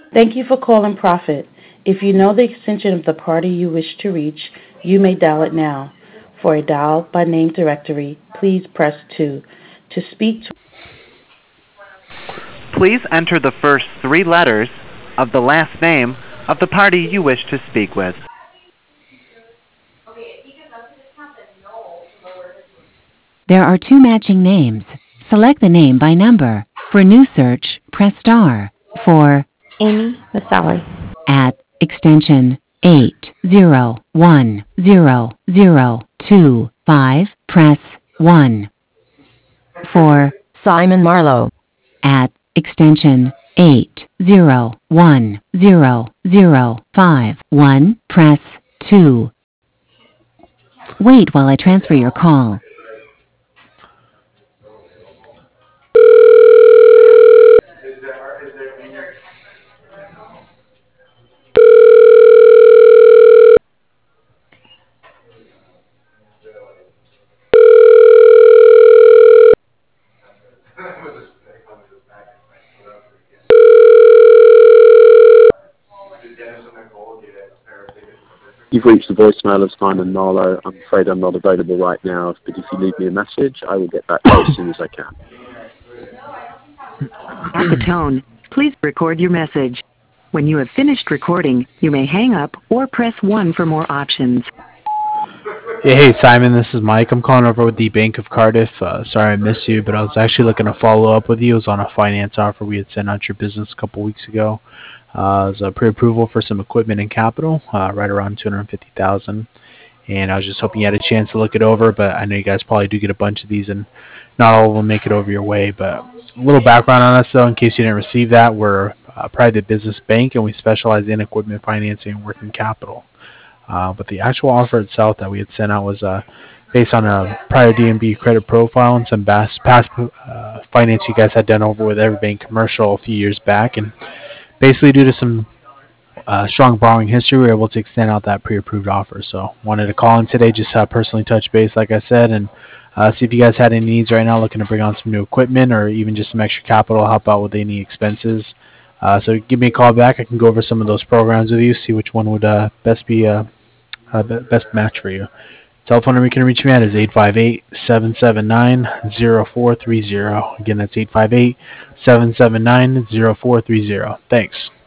Thank you for calling Profit. If you know the extension of the party you wish to reach, you may dial it now. For a dial by name directory, please press 2. To speak to Please enter the first three letters of the last name of the party you wish to speak with. There are two matching names. Select the name by number. For new search, press star. For Amy Masawi. at extension 8010025, press 1. For Simon Marlowe. at extension 8010051, press 2. Wait while I transfer your call. You've reached the voicemail of Simon Marlowe. I'm afraid I'm not available right now, but if you leave me a message, I will get back to you as soon as I can. At the tone, please record your message. When you have finished recording, you may hang up or press 1 for more options. Yeah, hey Simon, this is Mike. I'm calling over with the Bank of Cardiff. Sorry I missed you, but I was actually looking to follow up with you. It was on a finance offer we had sent out your business a couple weeks ago. It was a pre-approval for some equipment and capital, right around $250,000. And I was just hoping you had a chance to look it over, but I know you guys probably do get a bunch of these, and not all of them make it over your way. But a little background on us, though, in case you didn't receive that. We're a private business bank, and we specialize in equipment financing and working capital. But the actual offer itself that we had sent out was based on a prior DNB credit profile and some past finance you guys had done over with Everbank Commercial a few years back. And basically, due to some strong borrowing history, we were able to extend out that pre-approved offer. So wanted to call in today, just personally touch base, like I said, and see if you guys had any needs right now, looking to bring on some new equipment or even just some extra capital, help out with any expenses. So give me a call back. I can go over some of those programs with you, see which one would best match for you. Telephone number you can reach me at is 858-779-0430. Again, that's 858-779-0430. Thanks.